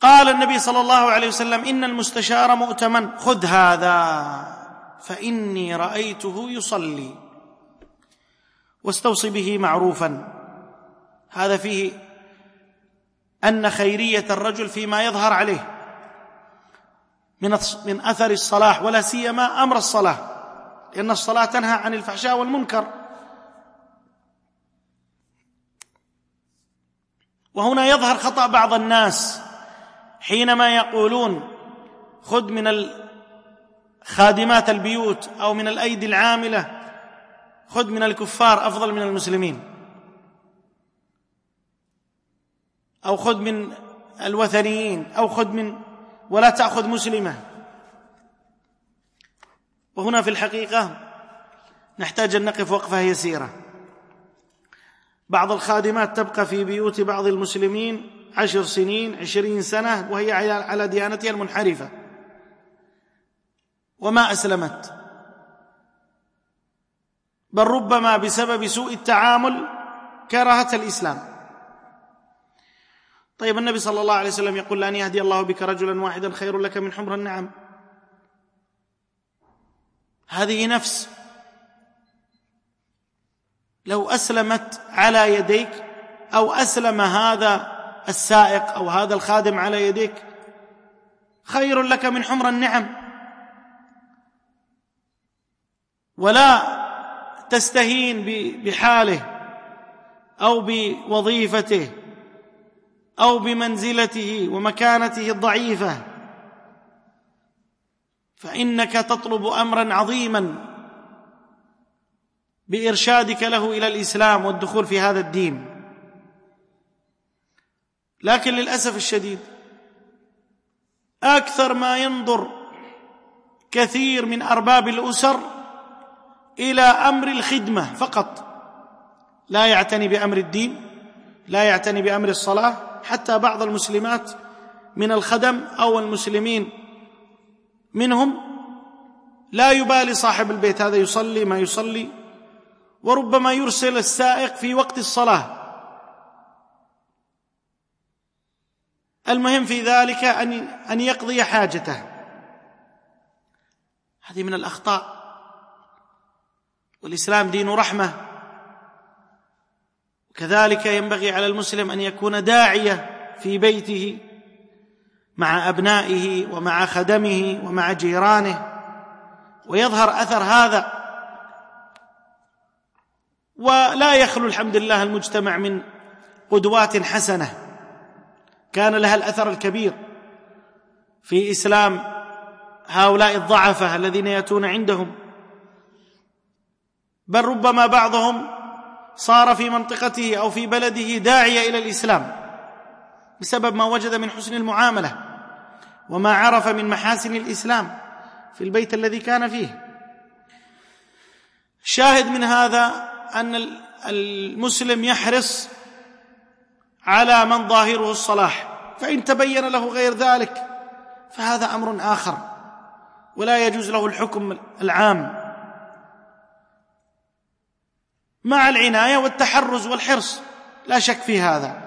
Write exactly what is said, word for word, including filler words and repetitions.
قال النبي صلى الله عليه وسلم: إن المستشار مؤتمن، خذ هذا فإني رأيته يصلي واستوصي به معروفا. هذا فيه أن خيرية الرجل فيما يظهر عليه من أثر الصلاح، ولا سيما أمر الصلاة، لأن الصلاة تنهى عن الفحشاء والمنكر. وهنا يظهر خطأ بعض الناس حينما يقولون خذ من خادمات البيوت أو من الأيدي العاملة، خذ من الكفار أفضل من المسلمين، أو خذ من الوثنيين، أو خذ من ولا تأخذ مسلمة. وهنا في الحقيقة نحتاج أن نقف وقفة يسيرة. بعض الخادمات تبقى في بيوت بعض المسلمين عشر سنين عشرين سنة وهي على ديانتها المنحرفة وما أسلمت، بل ربما بسبب سوء التعامل كرهت الإسلام. طيب النبي صلى الله عليه وسلم يقول: لأن يهدي الله بك رجلا واحدا خير لك من حمر النعم. هذه نفس لو أسلمت على يديك، أو أسلم هذا السائق أو هذا الخادم على يديك، خير لك من حمر النعم. ولا تستهين بحاله أو بوظيفته أو بمنزلته ومكانته الضعيفة، فإنك تطلب أمرا عظيما بإرشادك له إلى الإسلام والدخول في هذا الدين. لكن للأسف الشديد أكثر ما ينظر كثير من أرباب الأسر إلى أمر الخدمة فقط، لا يعتني بأمر الدين، لا يعتني بأمر الصلاة. حتى بعض المسلمات من الخدم أو المسلمين منهم لا يبالي صاحب البيت هذا يصلي ما يصلي، وربما يرسل السائق في وقت الصلاة. المهم في ذلك أن يقضي حاجته. هذه من الأخطاء. والإسلام دين رحمة، وكذلك ينبغي على المسلم أن يكون داعية في بيته مع أبنائه ومع خدمه ومع جيرانه، ويظهر أثر هذا. ولا يخلو الحمد لله المجتمع من قدوات حسنة كان لها الأثر الكبير في إسلام هؤلاء الضعفاء الذين يأتون عندهم، بل ربما بعضهم صار في منطقته أو في بلده داعية إلى الإسلام بسبب ما وجد من حسن المعاملة وما عرف من محاسن الإسلام في البيت الذي كان فيه. شاهد من هذا أن المسلم يحرص على من ظاهره الصلاح، فإن تبين له غير ذلك فهذا أمر آخر، ولا يجوز له الحكم العام، مع العناية والتحرز والحرص، لا شك في هذا.